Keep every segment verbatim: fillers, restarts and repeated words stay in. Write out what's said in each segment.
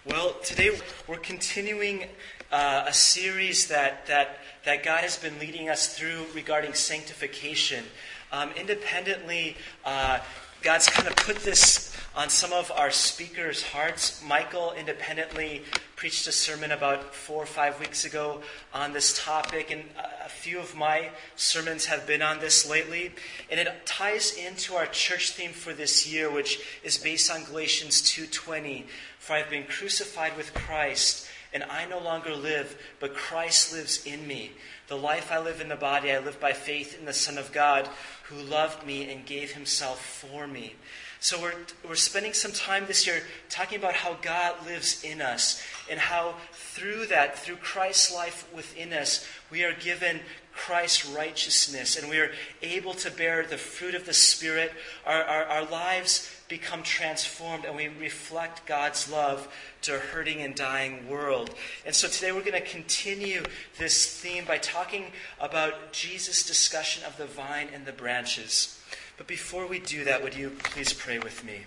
Well, today we're continuing uh, a series that, that that God has been leading us through regarding sanctification. Um, independently, uh, God's kind of put this on some of our speakers' hearts. Michael independently preached a sermon about four or five weeks ago on this topic, and a few of my sermons have been on this lately. And it ties into our church theme for this year, which is based on Galatians two twenty. For I have been crucified with Christ, and I no longer live, but Christ lives in me. The life I live in the body, I live by faith in the Son of God, who loved me and gave himself for me. So we're we're spending some time this year talking about how God lives in us, and how through that, through Christ's life within us, we are given Christ's righteousness, and we are able to bear the fruit of the Spirit. Our, our, our lives become transformed, and we reflect God's love to a hurting and dying world. And so today we're going to continue this theme by talking about Jesus' discussion of the vine and the branches. But before we do that, would you please pray with me?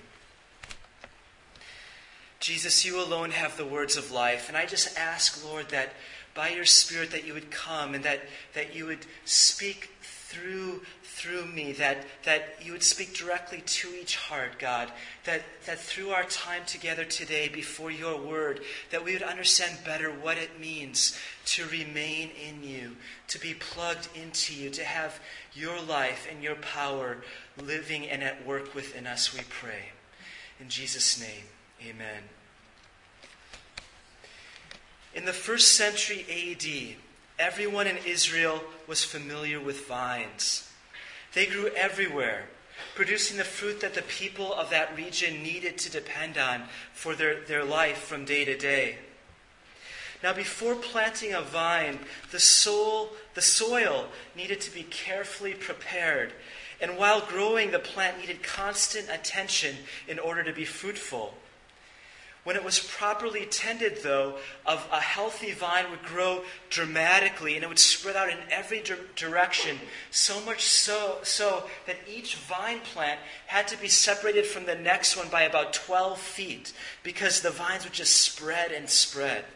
Jesus, you alone have the words of life, and I just ask, Lord, that by your Spirit that you would come and that, that you would speak through through me, that, that you would speak directly to each heart, God, that, that through our time together today before your word, that we would understand better what it means to remain in you, to be plugged into you, to have your life and your power living and at work within us, we pray. In Jesus' name, amen. In the first century A D, everyone in Israel was familiar with vines. They grew everywhere, producing the fruit that the people of that region needed to depend on for their, their life from day to day. Now, before planting a vine, the soil, the soil needed to be carefully prepared. And while growing, the plant needed constant attention in order to be fruitful. When it was properly tended, though, of a healthy vine would grow dramatically, and it would spread out in every di- direction, so much so, so that each vine plant had to be separated from the next one by about twelve feet, because the vines would just spread and spread.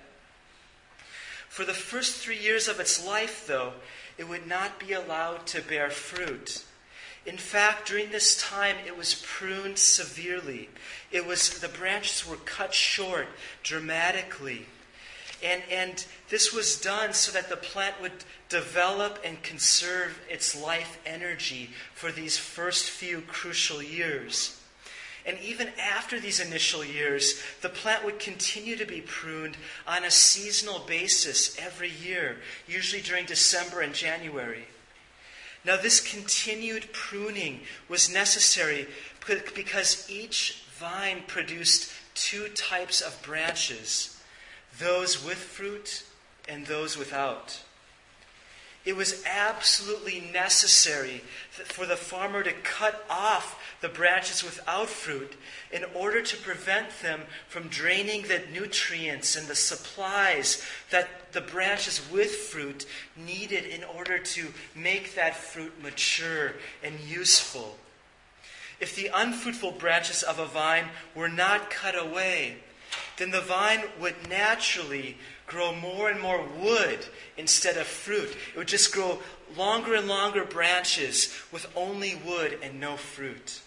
For the first three years of its life, though, it would not be allowed to bear fruit. In fact, during this time, it was pruned severely. It was the branches were cut short dramatically. And, and this was done so that the plant would develop and conserve its life energy for these first few crucial years. And even after these initial years, the plant would continue to be pruned on a seasonal basis every year, usually during December and January. Now, this continued pruning was necessary because each vine produced two types of branches, those with fruit and those without. It was absolutely necessary for the farmer to cut off the branches without fruit in order to prevent them from draining the nutrients and the supplies that the branches with fruit needed in order to make that fruit mature and useful. If the unfruitful branches of a vine were not cut away, then the vine would naturally grow more and more wood instead of fruit. It would just grow longer and longer branches with only wood and no fruit.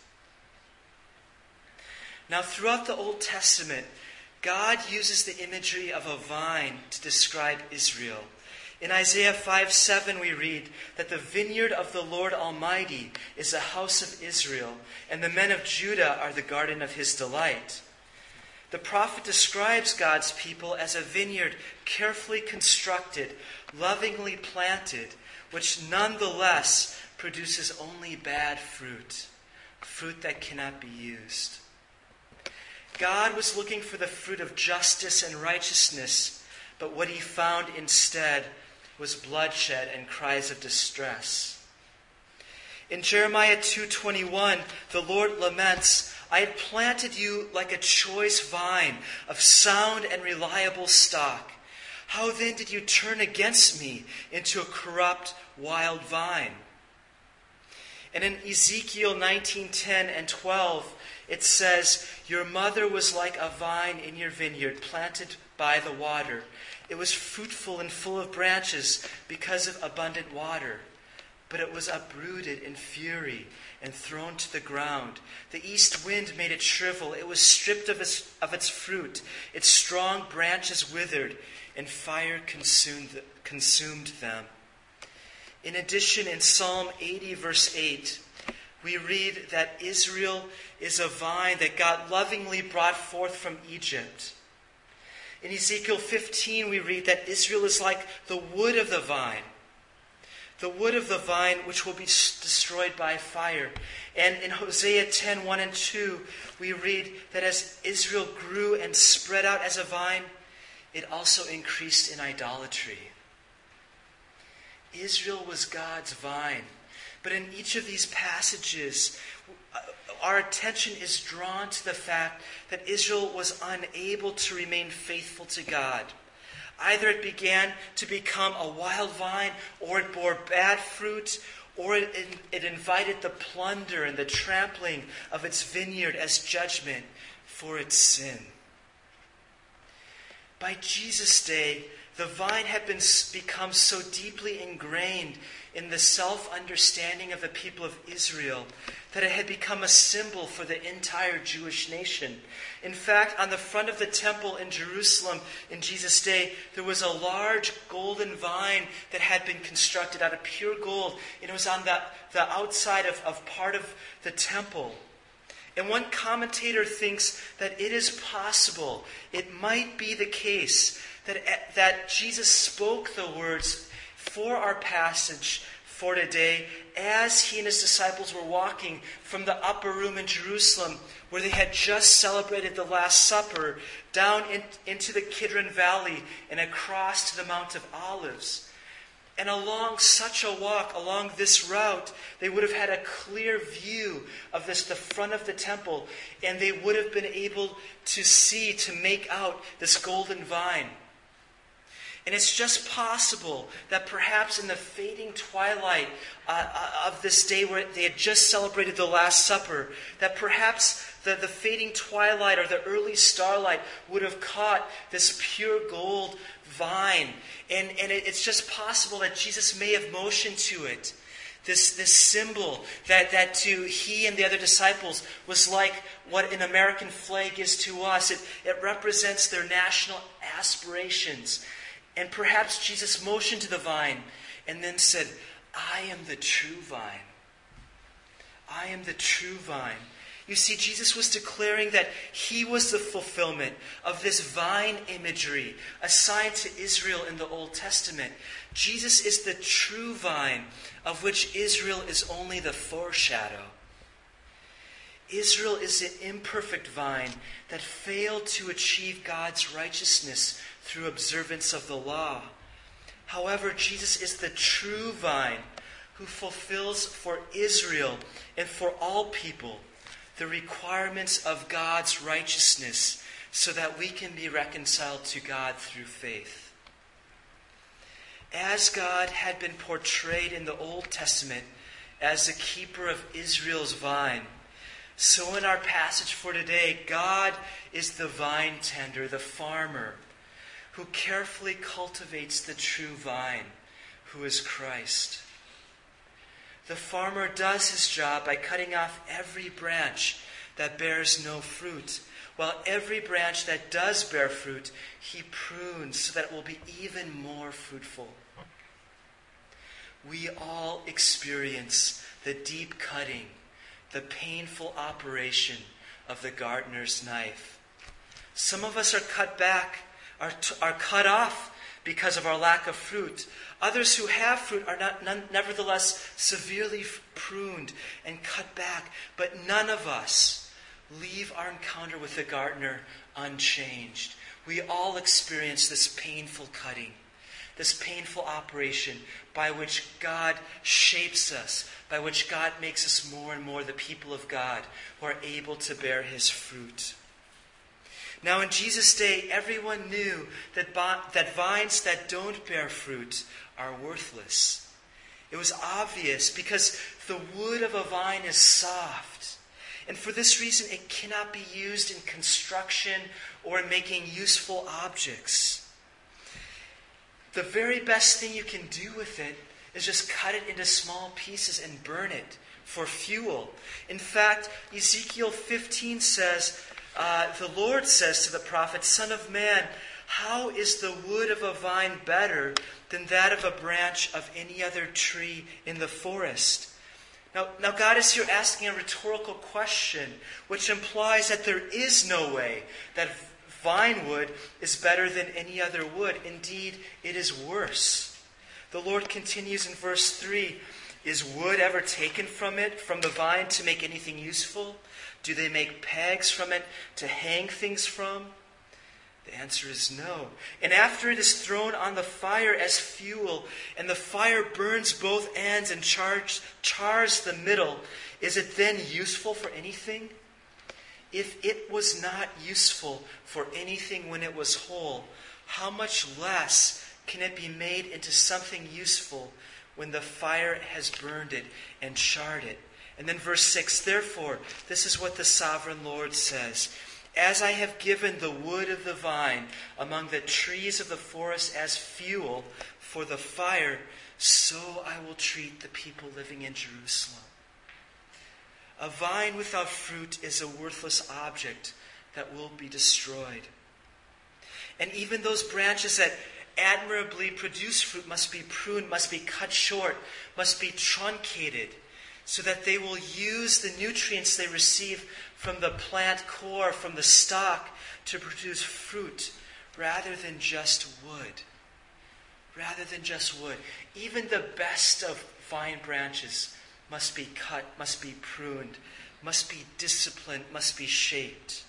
Now, throughout the Old Testament, God uses the imagery of a vine to describe Israel. In Isaiah five seven, we read that the vineyard of the Lord Almighty is the house of Israel, and the men of Judah are the garden of his delight. The prophet describes God's people as a vineyard carefully constructed, lovingly planted, which nonetheless produces only bad fruit, fruit that cannot be used. God was looking for the fruit of justice and righteousness, but what he found instead was bloodshed and cries of distress. In Jeremiah two twenty-one, the Lord laments, I had planted you like a choice vine of sound and reliable stock. How then did you turn against me into a corrupt wild vine? And in Ezekiel nineteen ten and twelve, it says, "Your mother was like a vine in your vineyard, planted by the water. It was fruitful and full of branches because of abundant water. But it was uprooted in fury and thrown to the ground. The east wind made it shrivel. It was stripped of its, of its fruit. Its strong branches withered, and fire consumed, consumed them." In addition, in Psalm eighty, verse eight, we read that Israel is a vine that God lovingly brought forth from Egypt. In Ezekiel fifteen, we read that Israel is like the wood of the vine. The wood of the vine which will be destroyed by fire. And in Hosea ten, one and two, we read that as Israel grew and spread out as a vine, it also increased in idolatry. Israel was God's vine. But in each of these passages, our attention is drawn to the fact that Israel was unable to remain faithful to God. Either it began to become a wild vine, or it bore bad fruit, or it, it, it invited the plunder and the trampling of its vineyard as judgment for its sin. By Jesus' day, the vine had been become so deeply ingrained in the self-understanding of the people of Israel that it had become a symbol for the entire Jewish nation. In fact, on the front of the temple in Jerusalem in Jesus' day, there was a large golden vine that had been constructed out of pure gold. And it was on the, the outside of, of part of the temple. And one commentator thinks that it is possible, it might be the case, that, that Jesus spoke the words for our passage for today as he and his disciples were walking from the upper room in Jerusalem, where they had just celebrated the Last Supper, down in, into the Kidron Valley and across to the Mount of Olives. And along such a walk, along this route, they would have had a clear view of this, the front of the temple, and they would have been able to see, to make out this golden vine. And it's just possible that perhaps in the fading twilight uh, of this day where they had just celebrated the Last Supper, that perhaps the, the fading twilight or the early starlight would have caught this pure gold vine. And, and it, it's just possible that Jesus may have motioned to it. This, this symbol that, that to he and the other disciples was like what an American flag is to us. It, it represents their national aspirations. And perhaps Jesus motioned to the vine and then said, "I am the true vine. I am the true vine." You see, Jesus was declaring that he was the fulfillment of this vine imagery assigned to Israel in the Old Testament. Jesus is the true vine of which Israel is only the foreshadow. Israel is an imperfect vine that failed to achieve God's righteousness through observance of the law. However, Jesus is the true vine who fulfills for Israel and for all people the requirements of God's righteousness so that we can be reconciled to God through faith. As God had been portrayed in the Old Testament as the keeper of Israel's vine, so in our passage for today, God is the vine tender, the farmer, who carefully cultivates the true vine, who is Christ. The farmer does his job by cutting off every branch that bears no fruit, while every branch that does bear fruit, he prunes so that it will be even more fruitful. We all experience the deep cutting, the painful operation of the gardener's knife. Some of us are cut back, are, t- are cut off because of our lack of fruit. Others who have fruit are not, none, nevertheless severely pruned and cut back. But none of us leave our encounter with the gardener unchanged. We all experience this painful cutting, this painful operation by which God shapes us, by which God makes us more and more the people of God who are able to bear his fruit. Now in Jesus' day, everyone knew that, that vines that don't bear fruit are worthless. It was obvious because the wood of a vine is soft. And for this reason, it cannot be used in construction or in making useful objects. The very best thing you can do with it is just cut it into small pieces and burn it for fuel. In fact, Ezekiel fifteen says, uh, the Lord says to the prophet, "Son of man, how is the wood of a vine better than that of a branch of any other tree in the forest?" Now, now God is here asking a rhetorical question, which implies that there is no way that vine wood is better than any other wood. Indeed, it is worse. The Lord continues in verse three, "Is wood ever taken from it, from the vine, to make anything useful? Do they make pegs from it to hang things from?" The answer is no. "And after it is thrown on the fire as fuel, and the fire burns both ends and chars, chars the middle, is it then useful for anything? If it was not useful for anything when it was whole, how much less can it be made into something useful when the fire has burned it and charred it?" And then verse six, "Therefore, this is what the sovereign Lord says. As I have given the wood of the vine among the trees of the forest as fuel for the fire, so I will treat the people living in Jerusalem." A vine without fruit is a worthless object that will be destroyed. And even those branches that admirably produce fruit must be pruned, must be cut short, must be truncated, so that they will use the nutrients they receive from the plant core, from the stalk, to produce fruit rather than just wood. Rather than just wood. Even the best of vine branches must be cut, must be pruned, must be disciplined, must be shaped.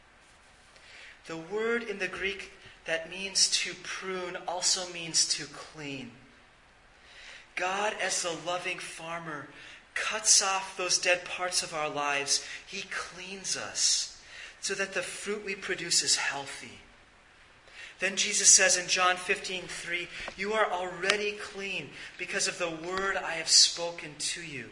The word in the Greek that means to prune also means to clean. God, as the loving farmer, cuts off those dead parts of our lives. He cleans us so that the fruit we produce is healthy. Then Jesus says in John fifteen three, "You are already clean because of the word I have spoken to you."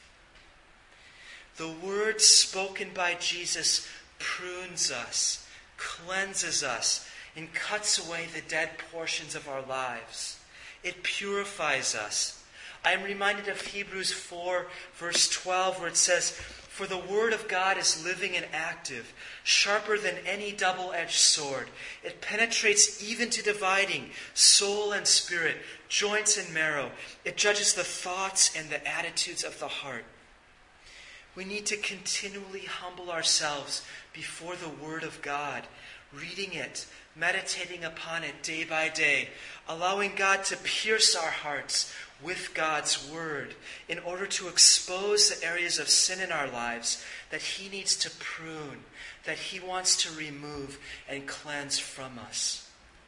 The word spoken by Jesus prunes us, cleanses us, and cuts away the dead portions of our lives. It purifies us. I am reminded of Hebrews four, verse twelve, where it says, "For the word of God is living and active, sharper than any double-edged sword. It penetrates even to dividing soul and spirit, joints and marrow. It judges the thoughts and the attitudes of the heart." We need to continually humble ourselves before the word of God, reading it, meditating upon it day by day, allowing God to pierce our hearts with God's word in order to expose the areas of sin in our lives that He needs to prune, that He wants to remove and cleanse from us.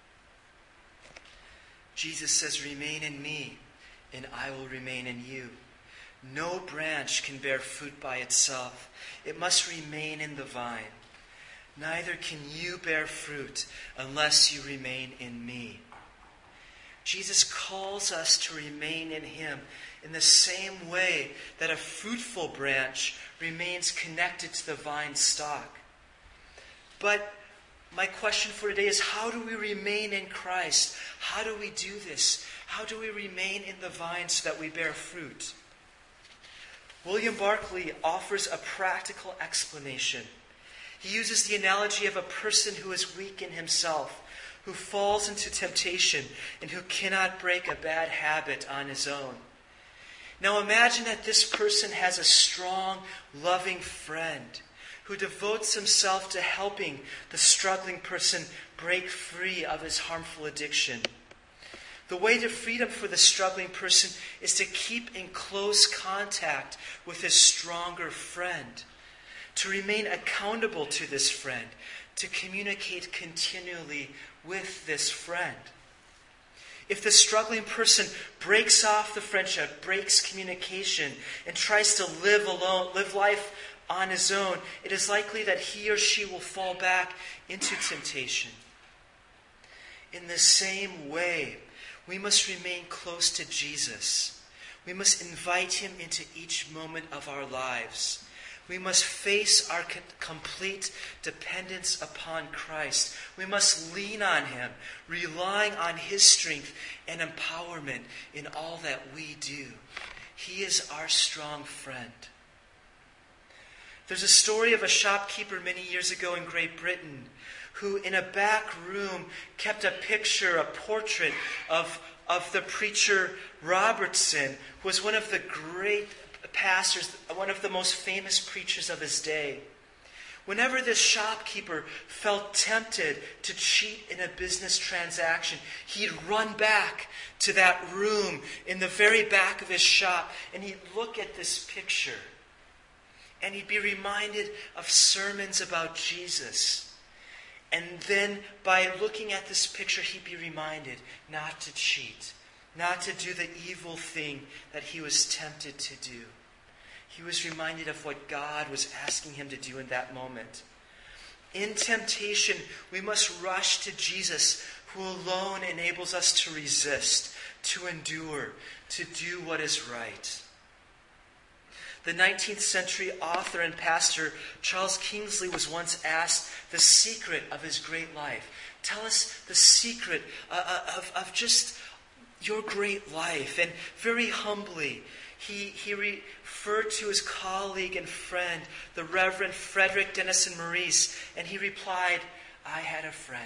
Jesus says, "Remain in me, and I will remain in you. No branch can bear fruit by itself. It must remain in the vine. Neither can you bear fruit unless you remain in me." Jesus calls us to remain in Him in the same way that a fruitful branch remains connected to the vine stalk. But my question for today is, how do we remain in Christ? How do we do this? How do we remain in the vine so that we bear fruit? William Barclay offers a practical explanation. He uses the analogy of a person who is weak in himself, who falls into temptation, and who cannot break a bad habit on his own. Now imagine that this person has a strong, loving friend who devotes himself to helping the struggling person break free of his harmful addiction. The way to freedom for the struggling person is to keep in close contact with his stronger friend, to remain accountable to this friend, to communicate continually with this friend. If the struggling person breaks off the friendship, breaks communication, and tries to live alone, live life on his own, it is likely that he or she will fall back into temptation. In the same way, we must remain close to Jesus. We must invite him into each moment of our lives. We must face our co- complete dependence upon Christ. We must lean on him, relying on his strength and empowerment in all that we do. He is our strong friend. There's a story of a shopkeeper many years ago in Great Britain who in a back room kept a picture, a portrait of, of the preacher Robertson, who was one of the great pastors, one of the most famous preachers of his day. Whenever this shopkeeper felt tempted to cheat in a business transaction, he'd run back to that room in the very back of his shop and he'd look at this picture. And he'd be reminded of sermons about Jesus. And then by looking at this picture, he'd be reminded not to cheat, not to do the evil thing that he was tempted to do. He was reminded of what God was asking him to do in that moment. In temptation, we must rush to Jesus, who alone enables us to resist, to endure, to do what is right. The nineteenth century author and pastor Charles Kingsley was once asked the secret of his great life. Tell us the secret uh, of, of just your great life. And very humbly, he, he referred to his colleague and friend, the Reverend Frederick Denison Maurice, and he replied, I had a friend.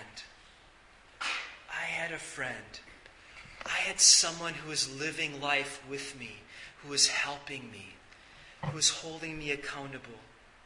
I had a friend. I had someone who was living life with me, who was helping me, who is holding me accountable.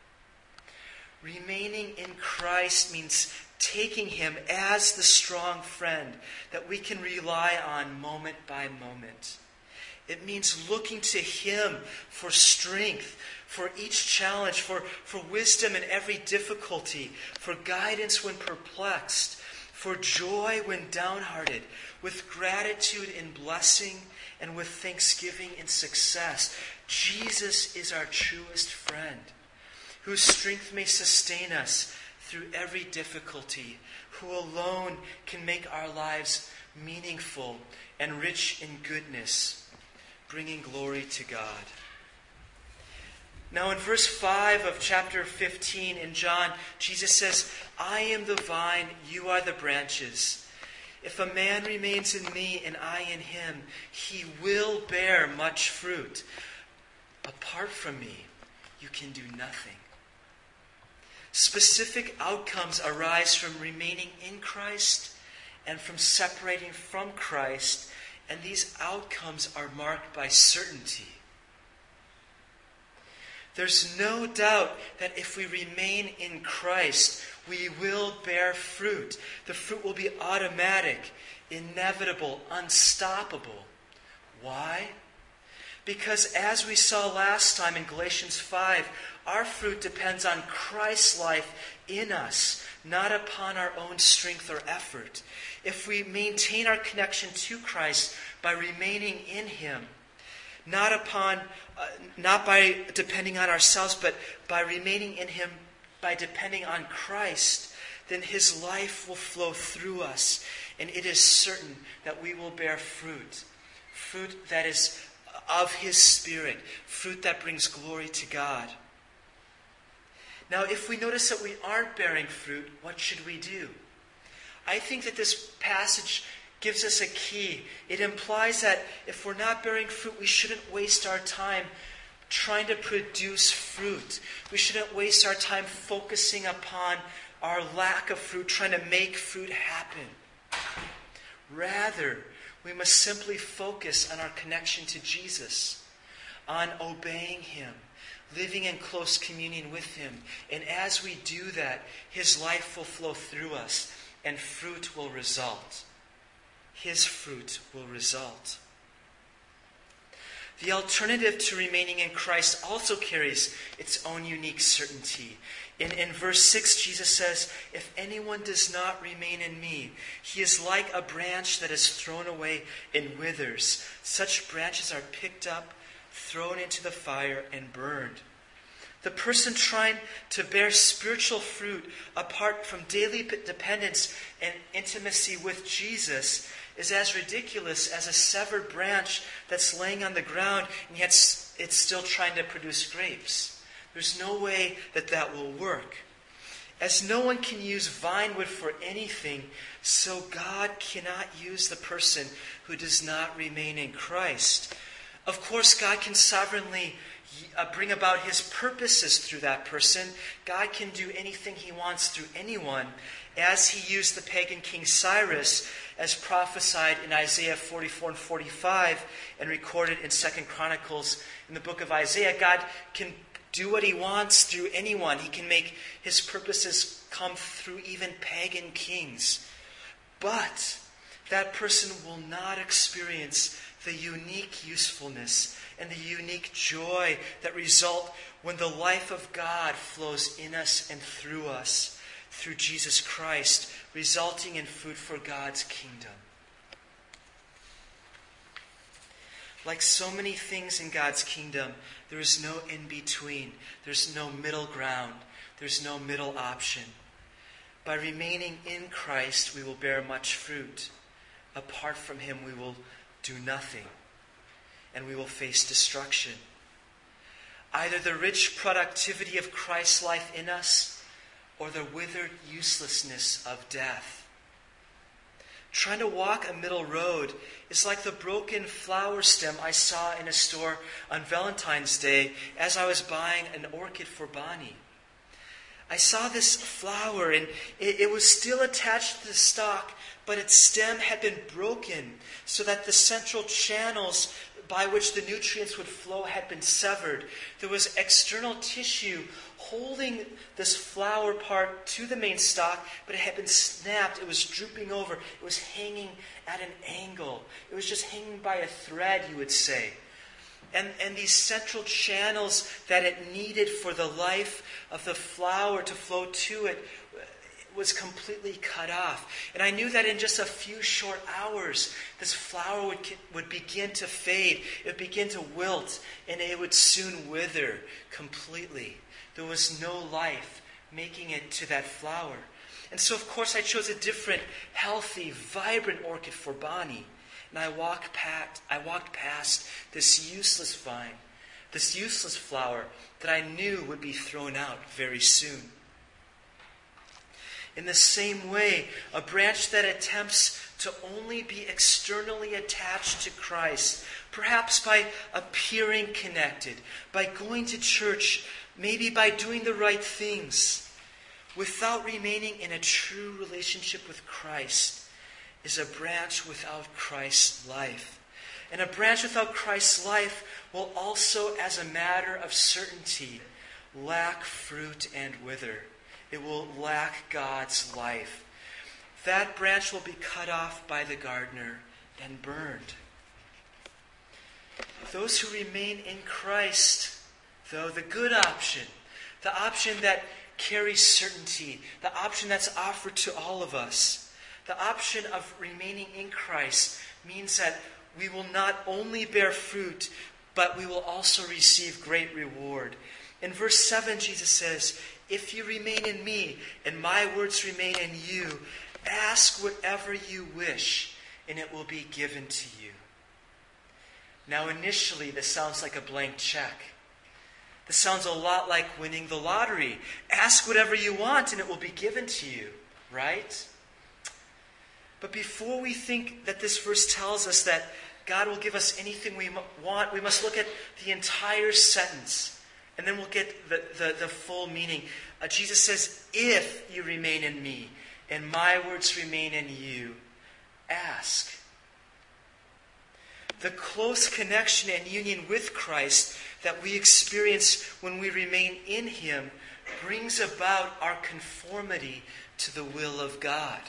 Remaining in Christ means taking him as the strong friend that we can rely on moment by moment. It means looking to him for strength, for each challenge, for, for wisdom in every difficulty, for guidance when perplexed, for joy when downhearted, with gratitude in blessing, and with thanksgiving in success. Jesus is our truest friend, whose strength may sustain us through every difficulty, who alone can make our lives meaningful and rich in goodness, bringing glory to God. Now in verse five of chapter fifteen in John, Jesus says, I am the vine, you are the branches. If a man remains in me and I in him, he will bear much fruit. Apart from me, you can do nothing. Specific outcomes arise from remaining in Christ and from separating from Christ, and these outcomes are marked by certainty. There's no doubt that if we remain in Christ, we will bear fruit. The fruit will be automatic, inevitable, unstoppable. Why? Because as we saw last time in Galatians five, our fruit depends on Christ's life in us, not upon our own strength or effort. If we maintain our connection to Christ by remaining in him, not upon, uh, not by depending on ourselves, but by remaining in him, by depending on Christ, then his life will flow through us, and it is certain that we will bear fruit. Fruit that is of his Spirit, fruit that brings glory to God. Now, if we notice that we aren't bearing fruit, what should we do? I think that this passage gives us a key. It implies that if we're not bearing fruit, we shouldn't waste our time trying to produce fruit. We shouldn't waste our time focusing upon our lack of fruit, trying to make fruit happen. Rather, we must simply focus on our connection to Jesus, on obeying him, living in close communion with him. And as we do that, his life will flow through us and fruit will result. His fruit will result. The alternative to remaining in Christ also carries its own unique certainty. In, in verse six, Jesus says, if anyone does not remain in me, he is like a branch that is thrown away and withers. Such branches are picked up, thrown into the fire, and burned. The person trying to bear spiritual fruit apart from daily dependence and intimacy with Jesus is as ridiculous as a severed branch that's laying on the ground and yet it's still trying to produce grapes. There's no way that that will work. As no one can use vine wood for anything, so God cannot use the person who does not remain in Christ. Of course, God can sovereignly uh, bring about his purposes through that person. God can do anything he wants through anyone, as he used the pagan king Cyrus, as prophesied in Isaiah forty-four and forty-five and recorded in Second Chronicles in the book of Isaiah. God can do what he wants through anyone. He can make his purposes come through even pagan kings. But that person will not experience the unique usefulness and the unique joy that result when the life of God flows in us and through us, through Jesus Christ, resulting in fruit for God's kingdom. Like so many things in God's kingdom, there is no in-between. There's no middle ground. There's no middle option. By remaining in Christ, we will bear much fruit. Apart from him, we will do nothing, and we will face destruction. Either the rich productivity of Christ's life in us, or the withered uselessness of death. Trying to walk a middle road is like the broken flower stem I saw in a store on Valentine's Day as I was buying an orchid for Bonnie. I saw this flower and it, it was still attached to the stalk, but its stem had been broken so that the central channels by which the nutrients would flow had been severed. There was external tissue holding this flower part to the main stalk, but it had been snapped. It was drooping over. It was hanging at an angle. It was just hanging by a thread, you would say. And, and these central channels that it needed for the life of the flower to flow to it was completely cut off. And I knew that in just a few short hours, this flower would, would begin to fade. It would begin to wilt, and it would soon wither completely. There was no life making it to that flower. And so, of course, I chose a different, healthy, vibrant orchid for Bonnie. And I walked past, I walked past this useless vine, this useless flower that I knew would be thrown out very soon. In the same way, a branch that attempts to only be externally attached to Christ, perhaps by appearing connected, by going to church, maybe by doing the right things, without remaining in a true relationship with Christ, is a branch without Christ's life. And a branch without Christ's life will also, as a matter of certainty, lack fruit and wither. It will lack God's life. That branch will be cut off by the gardener and burned. Those who remain in Christ, though, the good option, the option that carries certainty, the option that's offered to all of us, the option of remaining in Christ means that we will not only bear fruit, but we will also receive great reward. In verse seven, Jesus says, "If you remain in me, and my words remain in you, ask whatever you wish, and it will be given to you." Now, initially, this sounds like a blank check. This sounds a lot like winning the lottery. Ask whatever you want, and it will be given to you, right? But before we think that this verse tells us that God will give us anything we want, we must look at the entire sentence. And then we'll get the, the, the full meaning. Uh, Jesus says, "If you remain in me, and my words remain in you, ask." The close connection and union with Christ that we experience when we remain in him brings about our conformity to the will of God.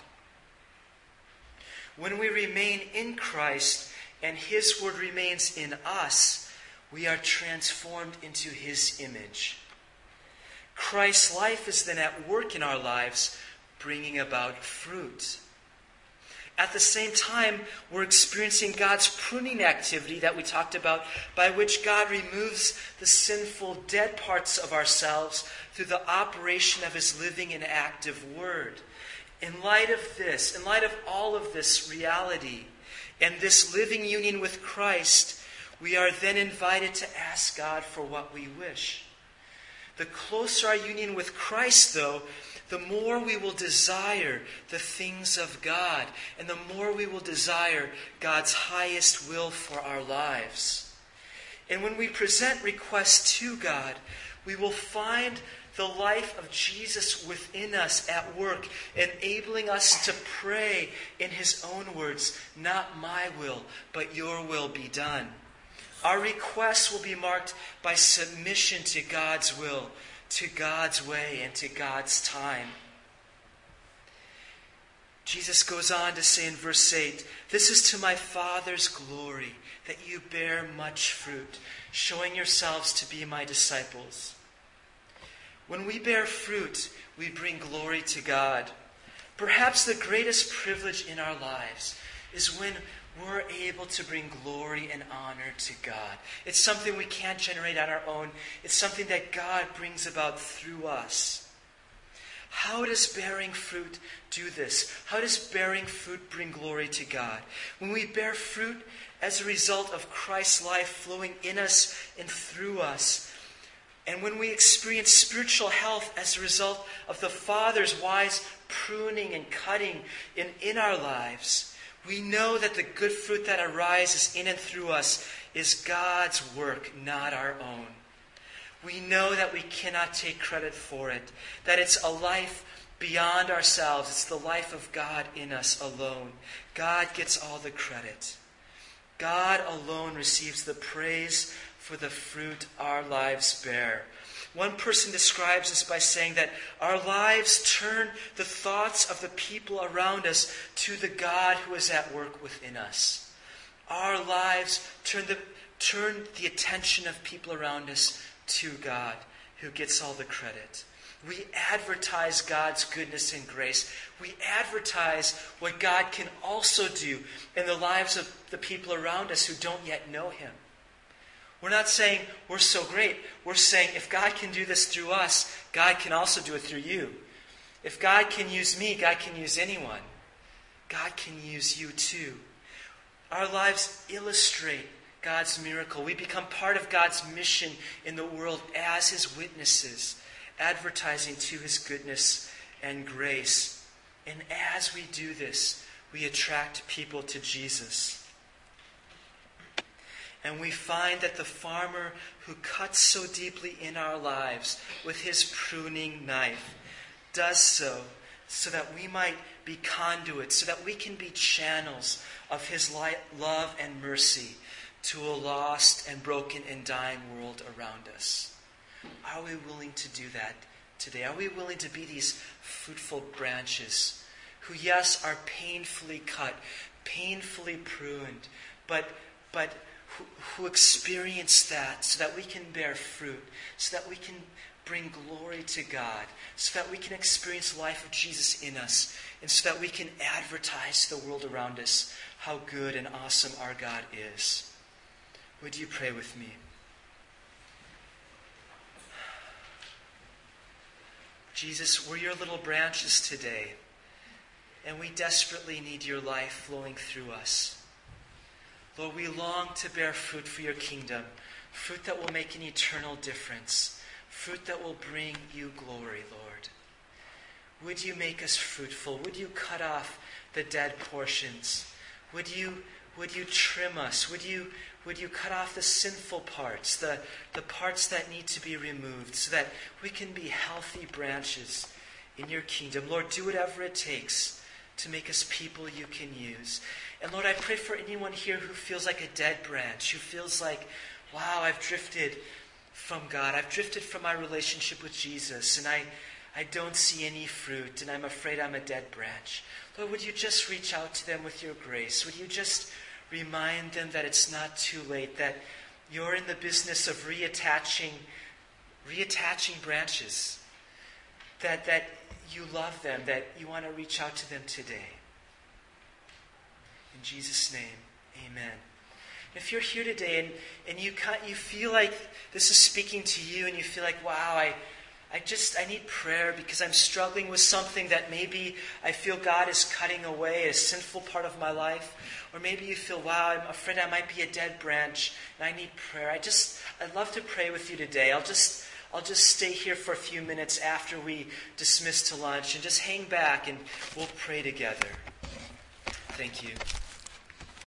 When we remain in Christ and his word remains in us, we are transformed into his image. Christ's life is then at work in our lives, bringing about fruit. At the same time, we're experiencing God's pruning activity that we talked about, by which God removes the sinful, dead parts of ourselves through the operation of his living and active word. In light of this, in light of all of this reality and this living union with Christ, we are then invited to ask God for what we wish. The closer our union with Christ, though, the more we will desire the things of God, and the more we will desire God's highest will for our lives. And when we present requests to God, we will find the life of Jesus within us at work, enabling us to pray in his own words, "Not my will, but your will be done." Our requests will be marked by submission to God's will, to God's way, and to God's time. Jesus goes on to say in verse eight, "This is to my Father's glory, that you bear much fruit, showing yourselves to be my disciples." When we bear fruit, we bring glory to God. Perhaps the greatest privilege in our lives is when we're able to bring glory and honor to God. It's something we can't generate on our own. It's something that God brings about through us. How does bearing fruit do this? How does bearing fruit bring glory to God? When we bear fruit as a result of Christ's life flowing in us and through us, and when we experience spiritual health as a result of the Father's wise pruning and cutting in, in our lives, we know that the good fruit that arises in and through us is God's work, not our own. We know that we cannot take credit for it, that it's a life beyond ourselves. It's the life of God in us alone. God gets all the credit. God alone receives the praise for the fruit our lives bear. One person describes this by saying that our lives turn the thoughts of the people around us to the God who is at work within us. Our lives turn the, turn the attention of people around us to God, who gets all the credit. We advertise God's goodness and grace. We advertise what God can also do in the lives of the people around us who don't yet know him. We're not saying we're so great. We're saying if God can do this through us, God can also do it through you. If God can use me, God can use anyone. God can use you too. Our lives illustrate God's miracle. We become part of God's mission in the world as his witnesses, advertising to his goodness and grace. And as we do this, we attract people to Jesus. And we find that the farmer who cuts so deeply in our lives with his pruning knife does so so that we might be conduits, so that we can be channels of his light, love and mercy to a lost and broken and dying world around us. Are we willing to do that today? Are we willing to be these fruitful branches who, yes, are painfully cut, painfully pruned, but but who, who experience that so that we can bear fruit, so that we can bring glory to God, so that we can experience the life of Jesus in us, and so that we can advertise to the world around us how good and awesome our God is. Would you pray with me? Jesus, we're your little branches today, and we desperately need your life flowing through us. Lord, we long to bear fruit for your kingdom, fruit that will make an eternal difference, fruit that will bring you glory, Lord. Would you make us fruitful? Would you cut off the dead portions? Would you, would you trim us? Would you, would you cut off the sinful parts, the, the parts that need to be removed, so that we can be healthy branches in your kingdom? Lord, do whatever it takes to make us people you can use. And Lord, I pray for anyone here who feels like a dead branch, who feels like, wow, I've drifted from God. I've drifted from my relationship with Jesus, and I, I don't see any fruit, and I'm afraid I'm a dead branch. Lord, would you just reach out to them with your grace? Would you just remind them that it's not too late, that you're in the business of reattaching, reattaching branches, that, that you love them, that you want to reach out to them today. In Jesus' name, amen. If you're here today and, and you you feel like this is speaking to you and you feel like, wow, I, I just, I need prayer because I'm struggling with something that maybe I feel God is cutting away, a sinful part of my life. Or maybe you feel, wow, I'm afraid I might be a dead branch and I need prayer. I just, I'd love to pray with you today. I'll just, I'll just stay here for a few minutes after we dismiss to lunch and just hang back and we'll pray together. Thank you.